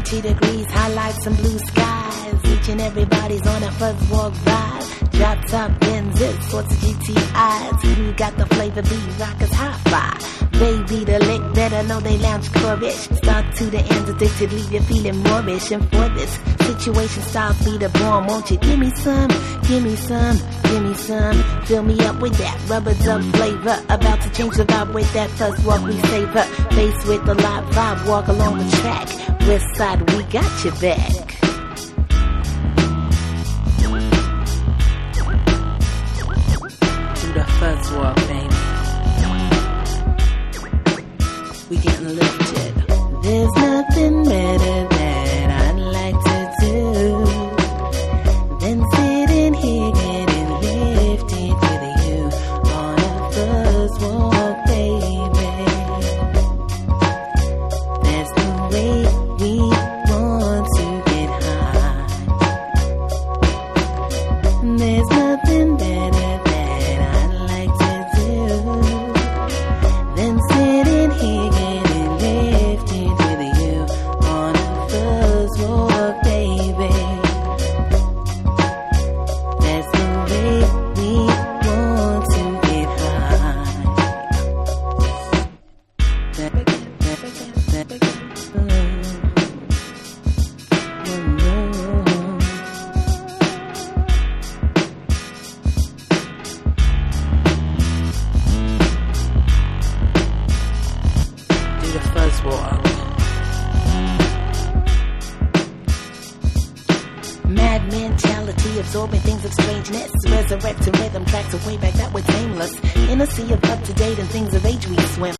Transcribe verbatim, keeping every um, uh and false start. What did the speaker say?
ninety degrees, highlights and blue skies. Each and everybody's on a fuzz walk ride. Drop top Benzes, sorts of G T Is. Who got the flavor? B-Rockers Hi-Fi. Baby, the lick better know they lounge chorish. Start to the end, addicted, leave you feeling moreish. And for this situation, style be the bomb. Won't you give me some, give me some, give me some. Fill me up with that rubber dub flavor. About to change the vibe with that fuzz walk we savor. Face with the live vibe, walk along the track. West side, we got your back. Do the fuzz walk, baby. We getting lifted. There's nothing better that I'd like to do than sitting here getting lifted with you on a fuzz walk, baby. That's the way we want to get high. There's nothing better that I'd like to do than sitting here getting lifted with you on a fuzz walk, baby. That's the way we want to get high. Do the fuzz walk. Mad mentality, absorbing things of strangeness. Resurrecting rhythm tracks away back that were tameless. In a sea of up to date and things of age we swim.